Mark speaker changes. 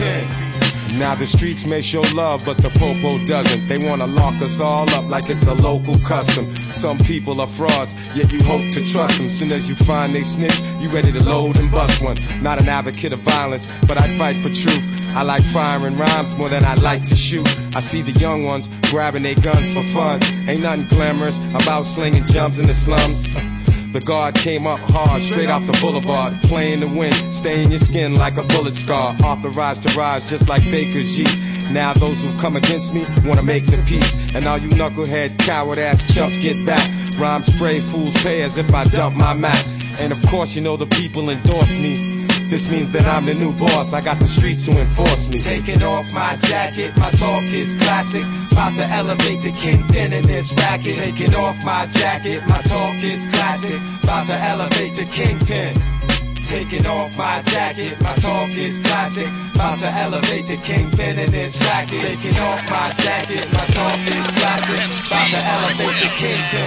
Speaker 1: kingpin. Now the streets may show love, but the popo doesn't. They wanna lock us all up like it's a local custom. Some people are frauds, yet you hope to trust them. Soon as you find they snitch, you ready to load and bust one. Not an advocate of violence, but I fight for truth. I like firing rhymes more than I like to shoot. I see the young ones grabbing their guns for fun. Ain't nothing glamorous about slinging jumps in the slums. The guard came up hard, straight off the boulevard, playing the wind, stay in your skin like a bullet scar. Authorized to rise just like Baker's yeast. Now those who've come against me wanna make the peace. And all you knucklehead, coward-ass chumps get back. Rhyme spray, fools pay as if I dump my Mac. And of course you know the people endorse me. This means that I'm the new boss, I got the streets to enforce me. Taking off my jacket, my talk is classic. About to elevate to kingpin in this racket. Taking off my jacket, my talk is classic. About to elevate to kingpin. Taking off my jacket, my talk is classic. About to elevate to kingpin in this racket. Taking off my jacket, my talk is classic. About to elevate to kingpin.